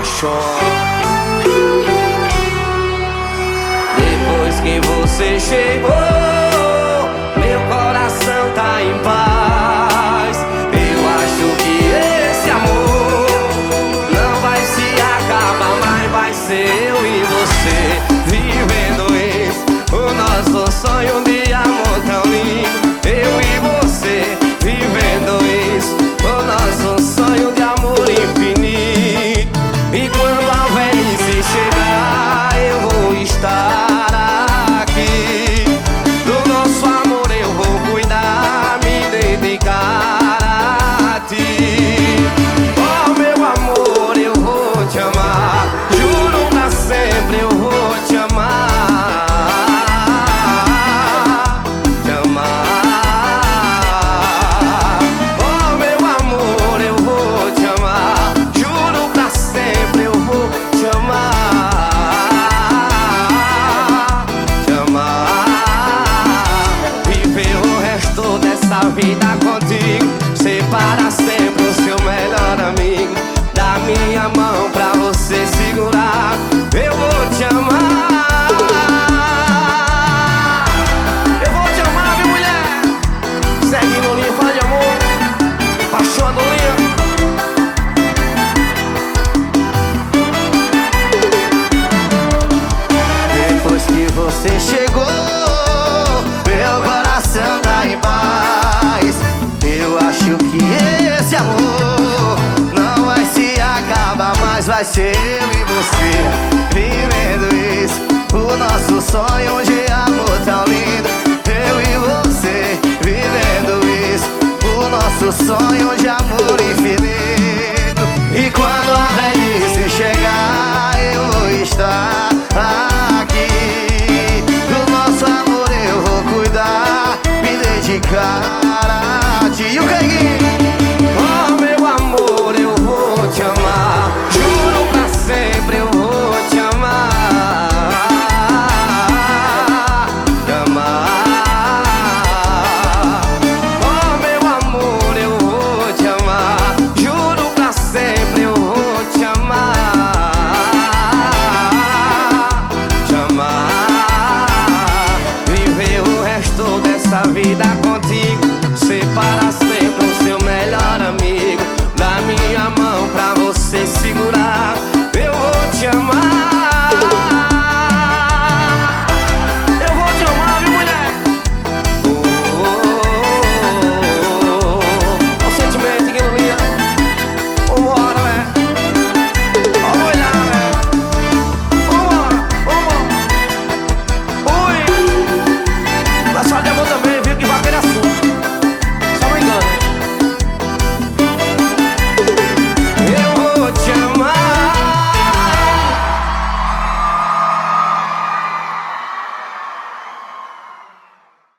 apaixona. Depois que você chegou, meu coração tá em paz. Eu acho que esse amor não vai se acabar, mas vai ser eu e você vivendo isso, o nosso sonho de amor tão lindo. Eu e você vivendo isso, o nosso sonho de amor infinito. E quando a velhice chegar, eu vou estar aqui. Do nosso amor eu vou cuidar, me dedicar a ti. Oh meu amor, eu vou te amar, juro pra sempre eu vou te amar. Te amar. Oh meu amor, eu vou te amar, juro pra sempre eu vou te amar. Te amar. Viver o resto dessa vida contigo, ser para sempre o seu melhor amigo. Da minha mão pra você segurar, eu vou te amar. Eu vou te amar, minha mulher. Segue no linha, fala de amor, paixão do linha. Depois que você chegou, meu coração tá em paz. Eu acho que esse amor não vai se acabar, mas vai ser eu e você vivendo isso, o nosso sonho de amor tão lindo. Eu e você vivendo isso, o nosso sonho de amor infinito. E quando a velhice chegar, eu vou estar aqui. Do nosso amor eu vou cuidar, me dedicar a ti. E o oh meu amor, eu vou te amar, juro pra sempre eu vou te amar. Te amar. Oh meu amor, eu vou te amar, juro pra sempre eu vou te amar. Te amar. Viver o resto dessa vida contigo, ser para sempre o seu melhor amigo. Da minha mão pra você segurar, eu vou te amar. Eu vou te amar, minha mulher. O sentimento que não vinha. Vambora, né? Vamos olhar, né? Vambora, vambora. Oi. Tá só de amor também.